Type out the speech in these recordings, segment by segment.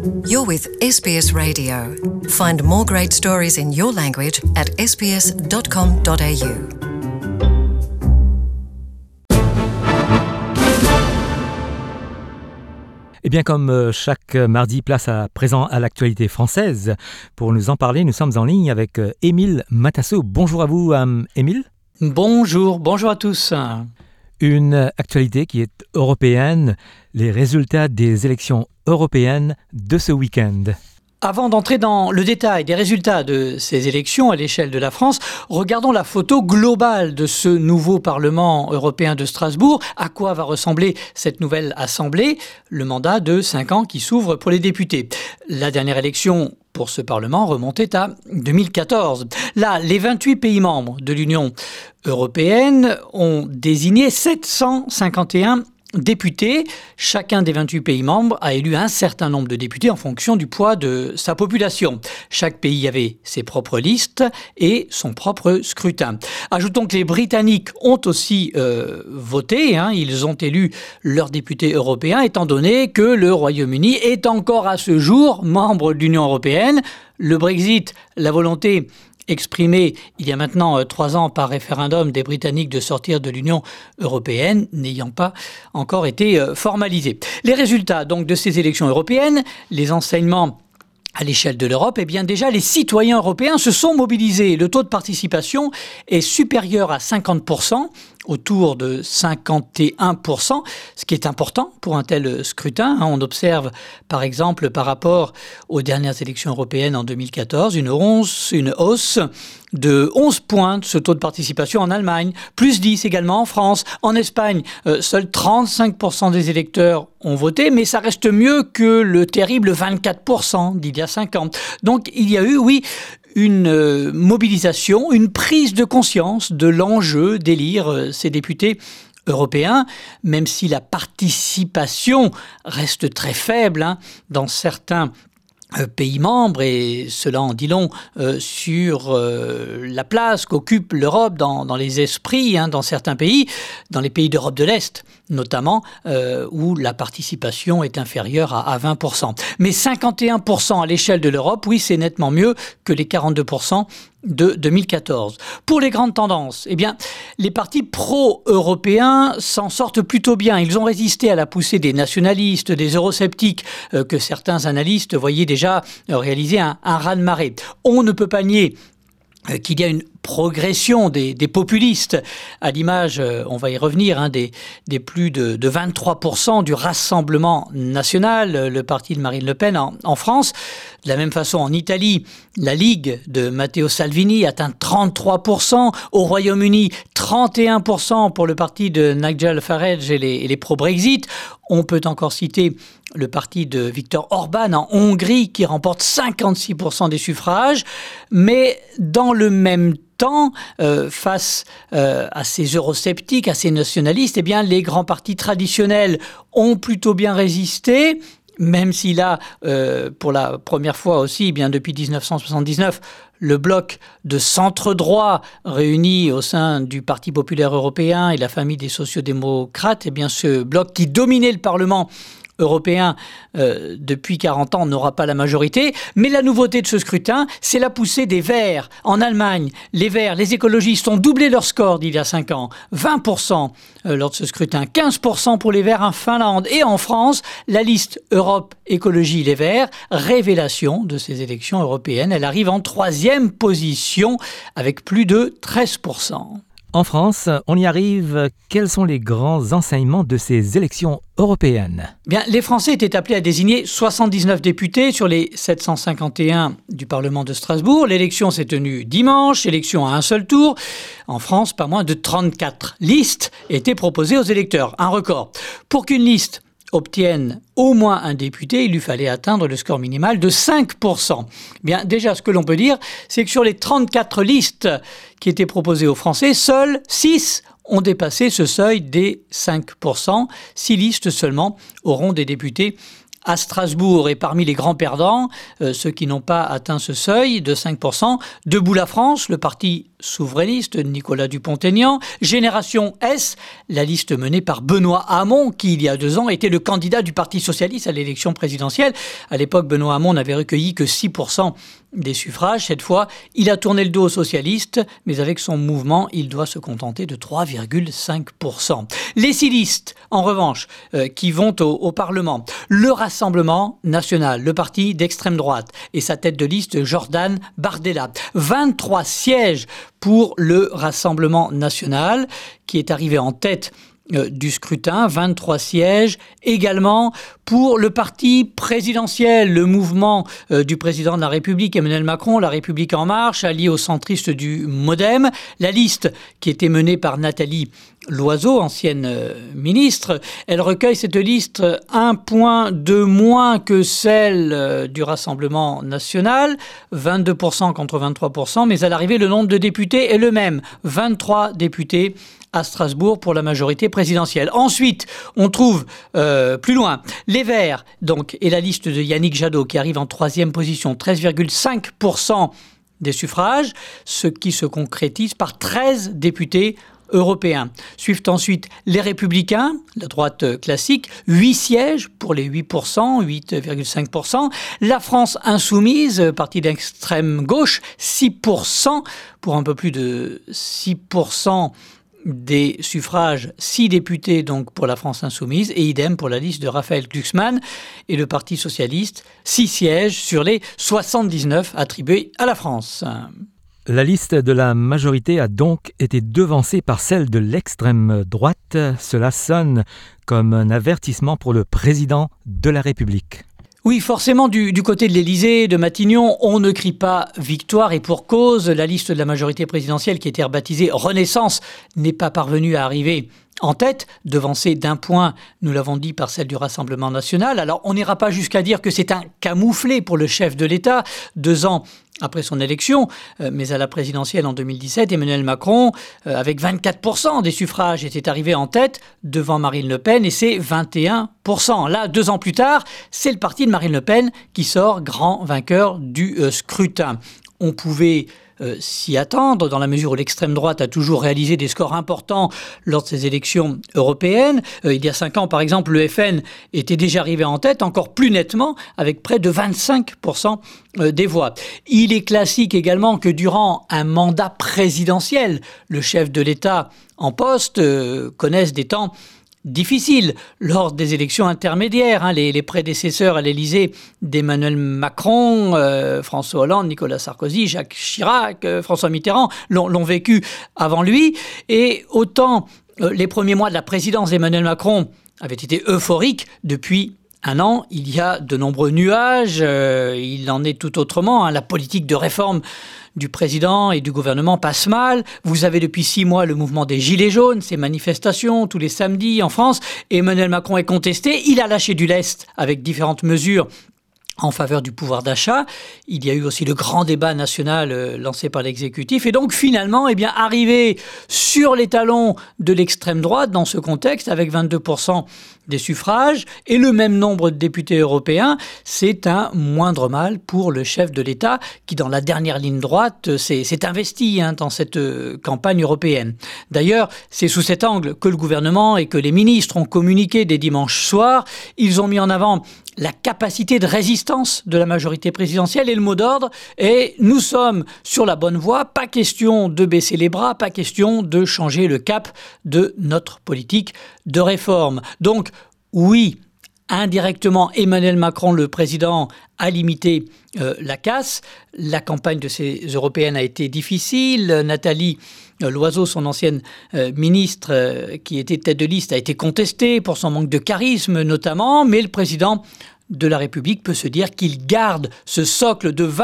You're with SBS Radio. Find more great stories in your language at sbs.com.au. Eh bien, comme chaque mardi, place à présent à l'actualité française. Pour nous en parler, nous sommes en ligne avec Émile Matasso. Bonjour à vous, Émile. Bonjour à tous. Une actualité qui est européenne, les résultats des élections européennes de ce week-end. Avant d'entrer dans le détail des résultats de ces élections à l'échelle de la France, regardons la photo globale de ce nouveau Parlement européen de Strasbourg. À quoi va ressembler cette nouvelle assemblée? Le mandat de 5 ans qui s'ouvre pour les députés. La dernière élection pour ce Parlement remontait à 2014. Là, les 28 pays membres de l'Union européenne ont désigné 751 députés. Chacun des 28 pays membres a élu un certain nombre de députés en fonction du poids de sa population. Chaque pays avait ses propres listes et son propre scrutin. Ajoutons que les Britanniques ont aussi voté. Ils ont élu leurs députés européens, étant donné que le Royaume-Uni est encore à ce jour membre de l'Union européenne. Le Brexit, la volonté exprimé il y a maintenant 3 ans par référendum des Britanniques de sortir de l'Union européenne, n'ayant pas encore été formalisé. Les résultats donc de ces élections européennes, les enseignements à l'échelle de l'Europe, eh bien déjà les citoyens européens se sont mobilisés. Le taux de participation est supérieur à 50%, autour de 51%, ce qui est important pour un tel scrutin. On observe par exemple par rapport aux dernières élections européennes en 2014 une hausse de 11 points de ce taux de participation en Allemagne, plus 10 également en France. En Espagne, seuls 35% des électeurs ont voté, mais ça reste mieux que le terrible 24% d'il y a 5 ans. Donc il y a eu, une mobilisation, une prise de conscience de l'enjeu d'élire ces députés européens, même si la participation reste très faible dans certains pays membres, et cela en dit long sur la place qu'occupe l'Europe dans les esprits, dans certains pays, dans les pays d'Europe de l'Est notamment, où la participation est inférieure à 20%. Mais 51% à l'échelle de l'Europe, oui, c'est nettement mieux que les 42% de 2014. Pour les grandes tendances, eh bien, les partis pro-européens s'en sortent plutôt bien. Ils ont résisté à la poussée des nationalistes, des eurosceptiques, que certains analystes voyaient déjà réaliser un raz-de-marée. On ne peut pas nier qu'il y a une progression des populistes, à l'image, on va y revenir, des plus de 23% du Rassemblement national, le parti de Marine Le Pen en France. De la même façon, en Italie, la Ligue de Matteo Salvini atteint 33%. Au Royaume-Uni, 31% pour le parti de Nigel Farage et les pro-Brexit. On peut encore citer le parti de Viktor Orban en Hongrie qui remporte 56% des suffrages. Mais dans le même temps, face à ces eurosceptiques, à ces nationalistes, eh bien, les grands partis traditionnels ont plutôt bien résisté. Même si là, pour la première fois aussi, bien depuis 1979, le bloc de centre-droit réuni au sein du Parti populaire européen et la famille des sociodémocrates, eh bien ce bloc qui dominait le Parlement européen depuis 40 ans n'aura pas la majorité. Mais la nouveauté de ce scrutin, c'est la poussée des Verts. En Allemagne, les Verts, les écologistes ont doublé leur score d'il y a 5 ans. 20% lors de ce scrutin, 15% pour les Verts en Finlande. Et en France, la liste Europe Écologie Les Verts, révélation de ces élections européennes. Elle arrive en 3e position avec plus de 13%. En France, on y arrive. Quels sont les grands enseignements de ces élections européennes? Bien, les Français étaient appelés à désigner 79 députés sur les 751 du Parlement de Strasbourg. L'élection s'est tenue dimanche, élection à un seul tour. En France, pas moins de 34 listes étaient proposées aux électeurs. Un record. Pour qu'une liste obtienne au moins un député, il lui fallait atteindre le score minimal de 5%. Bien, déjà, ce que l'on peut dire, c'est que sur les 34 listes qui étaient proposées aux Français, seules 6 ont dépassé ce seuil des 5%. 6 listes seulement auront des députés à Strasbourg est parmi les grands perdants, ceux qui n'ont pas atteint ce seuil de 5%. Debout la France, le parti souverainiste de Nicolas Dupont-Aignan. Génération S, la liste menée par Benoît Hamon, qui il y a 2 ans était le candidat du Parti socialiste à l'élection présidentielle. À l'époque, Benoît Hamon n'avait recueilli que 6% des suffrages. Cette fois, il a tourné le dos aux socialistes, mais avec son mouvement, il doit se contenter de 3,5%. Les 6 listes, en revanche, qui vont au Parlement. Le Rassemblement national, le parti d'extrême droite, et sa tête de liste, Jordan Bardella. 23 sièges pour le Rassemblement national, qui est arrivé en tête du scrutin, 23 sièges également pour le parti présidentiel, le mouvement du président de la République Emmanuel Macron, La République en marche, allié aux centristes du MoDem. La liste qui était menée par Nathalie Loiseau, ancienne ministre, elle recueille cette liste 1 point de moins que celle du Rassemblement national, 22% contre 23%, mais à l'arrivée le nombre de députés est le même, 23 députés à Strasbourg pour la majorité présidentielle. Ensuite, on trouve plus loin les Verts, donc, et la liste de Yannick Jadot qui arrive en 3e position, 13,5% des suffrages, ce qui se concrétise par 13 députés européens. Suivent ensuite les Républicains, la droite classique, 8 sièges pour les 8%, 8,5%. La France insoumise, parti d'extrême gauche, 6% pour un peu plus de 6% des suffrages, 6 députés donc pour la France insoumise, et idem pour la liste de Raphaël Glucksmann et le Parti socialiste, 6 sièges sur les 79 attribués à la France. La liste de la majorité a donc été devancée par celle de l'extrême droite. Cela sonne comme un avertissement pour le président de la République. Oui, forcément, du côté de l'Élysée, de Matignon, on ne crie pas victoire et pour cause. La liste de la majorité présidentielle qui était rebaptisée Renaissance n'est pas parvenue à arriver en tête, devancée d'1 point, nous l'avons dit, par celle du Rassemblement national. Alors, on n'ira pas jusqu'à dire que c'est un camouflet pour le chef de l'État. 2 ans après son élection, mais à la présidentielle en 2017, Emmanuel Macron, avec 24% des suffrages, était arrivé en tête devant Marine Le Pen et c'est 21%. Là, 2 ans plus tard, c'est le parti de Marine Le Pen qui sort grand vainqueur du scrutin. On pouvait s'y attendre, dans la mesure où l'extrême droite a toujours réalisé des scores importants lors de ces élections européennes. Il y a 5 ans, par exemple, le FN était déjà arrivé en tête, encore plus nettement, avec près de 25% des voix. Il est classique également que durant un mandat présidentiel, le chef de l'État en poste connaisse des temps difficile lors des élections intermédiaires. Les prédécesseurs à l'Élysée d'Emmanuel Macron, François Hollande, Nicolas Sarkozy, Jacques Chirac, François Mitterrand l'ont vécu avant lui. Et autant les premiers mois de la présidence d'Emmanuel Macron avaient été euphoriques, depuis 1 an, il y a de nombreux nuages. Il en est tout autrement. La politique de réforme du président et du gouvernement passe mal. Vous avez depuis 6 mois le mouvement des Gilets jaunes, ces manifestations tous les samedis en France. Emmanuel Macron est contesté. Il a lâché du lest avec différentes mesures en faveur du pouvoir d'achat. Il y a eu aussi le grand débat national lancé par l'exécutif. Et donc finalement, arrivé sur les talons de l'extrême droite dans ce contexte, avec 22% des suffrages et le même nombre de députés européens, c'est un moindre mal pour le chef de l'État qui, dans la dernière ligne droite, s'est investi dans cette campagne européenne. D'ailleurs, c'est sous cet angle que le gouvernement et que les ministres ont communiqué dès dimanche soir. Ils ont mis en avant la capacité de résistance de la majorité présidentielle et le mot d'ordre est « nous sommes sur la bonne voie, pas question de baisser les bras, pas question de changer le cap de notre politique de réforme ». Donc oui, indirectement, Emmanuel Macron, le président, a limité la casse. La campagne de ces européennes a été difficile. Nathalie Loiseau, son ancienne ministre qui était tête de liste, a été contestée pour son manque de charisme notamment, mais le président de la République peut se dire qu'il garde ce socle de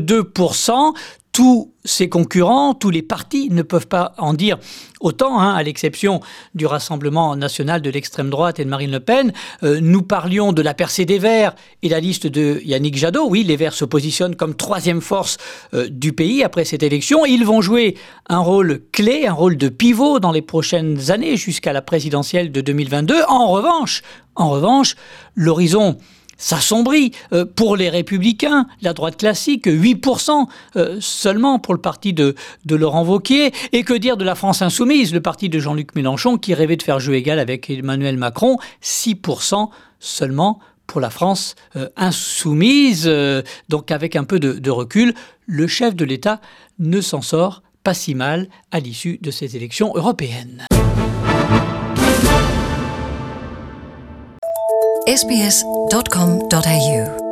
22%. Tous ses concurrents, tous les partis ne peuvent pas en dire autant, à l'exception du Rassemblement national de l'extrême droite et de Marine Le Pen. Nous parlions de la percée des Verts et la liste de Yannick Jadot. Oui, les Verts se positionnent comme 3e force du pays après cette élection. Ils vont jouer un rôle clé, un rôle de pivot dans les prochaines années jusqu'à la présidentielle de 2022. En revanche, l'horizon s'assombrit pour les Républicains, la droite classique, 8% seulement pour le parti de Laurent Wauquiez. Et que dire de la France insoumise, le parti de Jean-Luc Mélenchon qui rêvait de faire jeu égal avec Emmanuel Macron, 6% seulement pour la France insoumise. Donc avec un peu de recul, le chef de l'État ne s'en sort pas si mal à l'issue de ces élections européennes. sbs.com.au